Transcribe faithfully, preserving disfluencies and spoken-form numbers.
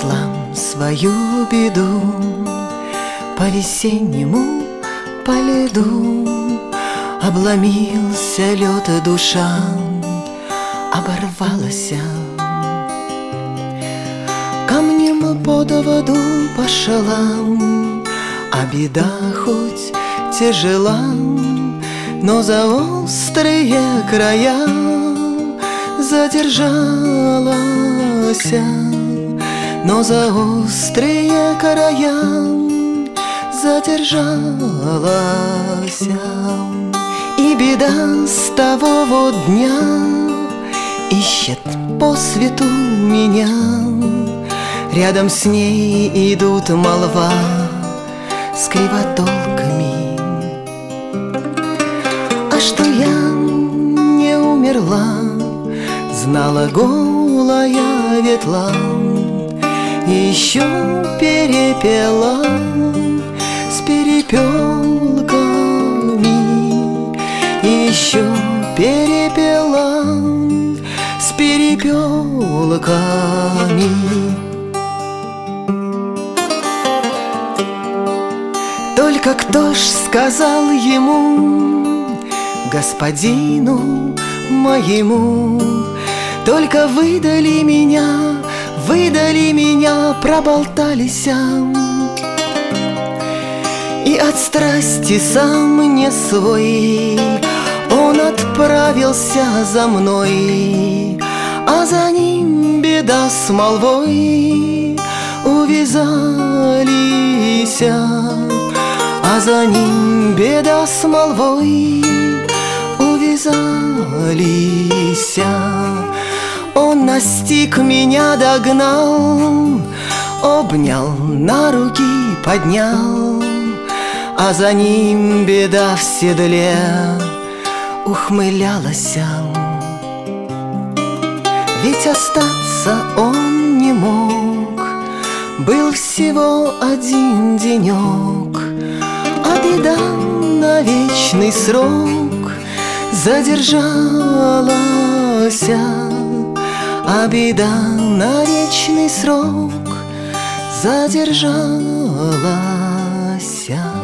несла свою беду по-весеннему по льду. Обломился лед, и душа оборвалась. Камнем под воду пошла, а беда хоть тяжела, но за острые края задержалась. Но за острые края задержалась. И беда с того вот дня ищет по свету меня. Рядом с ней идут молва с кривотолками. А что я не умерла, знала голая ветла, и еще перепела с перепелками, и еще перепела с перепелками. Только кто ж сказал ему, господину моему, только выдали меня, выдали меня, проболтались, и от страсти сам не свой он отправился за мной, а за ним беда с молвой увязались. А за ним беда с молвой увязались. Он настиг меня, догнал, обнял, на руки поднял, а за ним беда в седле ухмылялась. Ведь остаться он не мог, был всего один денек, а беда на вечный срок задержалась. А беда на вечный срок задержалась.